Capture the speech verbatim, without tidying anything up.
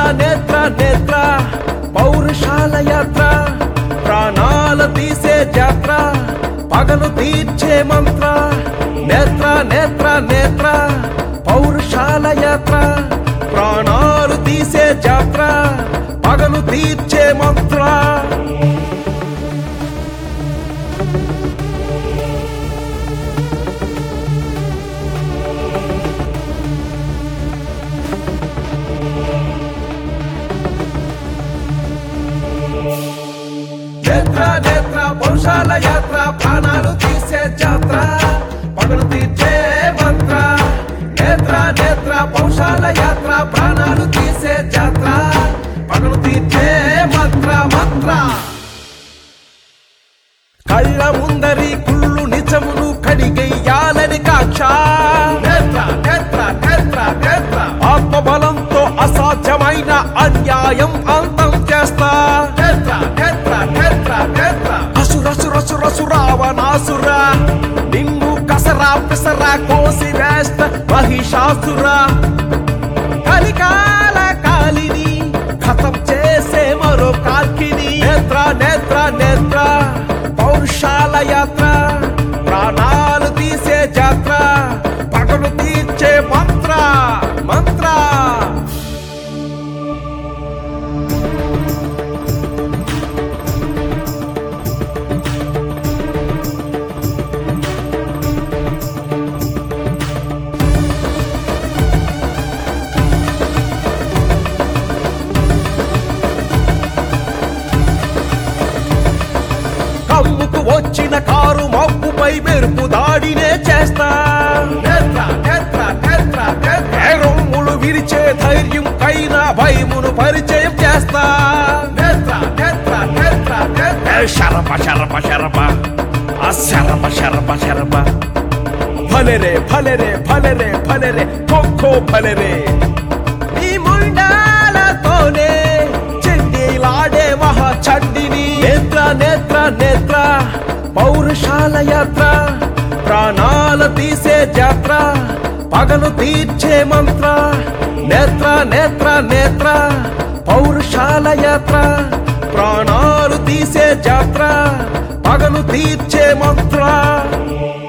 నేత్ర నేత్ర పౌరుషాల యాత్ర ప్రాణాల తీసే జాత్ర పగలు తీర్చే మంత్ర నేత్ర నేత్ర నేత్ర పౌరుషాల యాత్ర ప్రాణాలు తీసే జాత్ర పగలు తీర్చే మంత్ర నేత్ర నేత్ర పౌరుషాల యాత్ర ప్రాణాలు తీసే జాత్ర పగలు తీర్చే మంత్ర నేత్ర నేత్ర పౌరుషాల యాత్ర ప్రాణాలు తీసే జాత్ర పగలు తీర్చే మంత్ర మంత్ర కళ్ళ ముందరి కుళ్ళు నిజమును కడిగెయ్యాలని కాక్ష నేత్ర నేత్ర నేత్ర నేత్ర ఆత్మబలంతో అసాధ్యమైన అన్యాయం అంతం చేస్తా నేత్ర నేత్ర నేత్ర నేత్ర అసురసురసురసు రావణాసుర నిన్ను కసరా పిసరా కోసి వేస్త మహిషాసుర కలికాల కాలిని ఖతం చేసే మరో కాల్కిని నేత్ర నేత్ర నేత్ర పౌరుషాల యాత్ర ప్రాణాలు తీసే జాత్ర పగలు తీర్చే మంత్ర మంత్ర కమ్ముకు వచ్చిన కారు మబ్బుపై మెరుపు దాడినే చేస్తా నేత్ర నేత్ర నేత్ర నేత్ర రొమ్ములు విరిచే ధైర్యం కైనా భయమును పరిచయం చేస్తా నేత్ర నేత్ర నేత్ర నేత్ర శరప శరప శరప అశరప శరప శరప భలెరే భలెరే భలెరే భలెరే ఖోఖో భలెరే నీ ముండాలతోనే చెండిలాడే మహా చండిని నేత్ర నేత్ర నేత్ర పౌరుషాల యాత్ర ప్రాణాల తీసే జాత్ర పగలు తీర్చే మంత్ర నేత్ర నేత్ర నేత్ర పౌరుషాల యాత్ర ప్రాణాలు తీసే జాత్ర పగలు తీర్చే మంత్ర